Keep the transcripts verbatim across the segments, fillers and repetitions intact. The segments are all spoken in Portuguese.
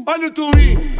Olha o twin.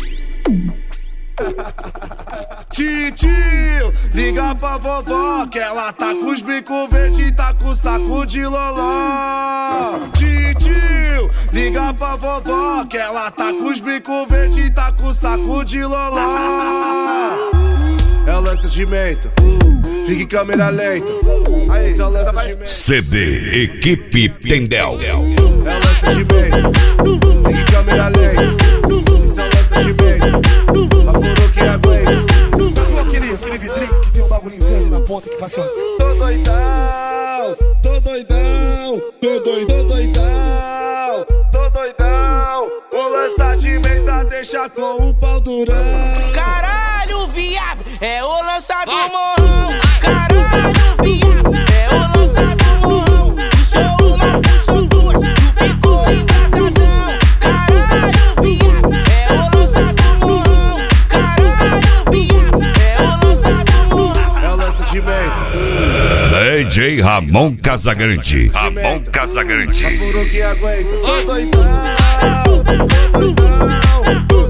Titio, liga pra vovó que ela tá com os bico verde e tá com saco de loló. Titio, liga pra vovó que ela tá com os bico verde e tá com saco de loló. É lançamento, fica em câmera lenta. Aí, é lançamento. C D Equipe Tendel. É lançamento, fica em câmera lenta. Isso é lançamento, a furo que aguenta. Aquele, aquele vidrinho que tem um bagulho verde na ponta que faz assim. Tô doidão, tô doidão, tô doidão, doidão, tô doidão. O lançamento deixa com o pau durão. Caralho, viado, é o lança do morrão. Caralho, viado, é o lança do morrão. Puxou uma, puxou duas, tu ficou engraçadão. Caralho, viado, é o lança do morrão. Caralho, viado, é o lança do morrão. É o lançamento. D J Ramon Casagrande. Ramon Casagrande. A furo que aguenta. Tô doidão, tô doidão, tô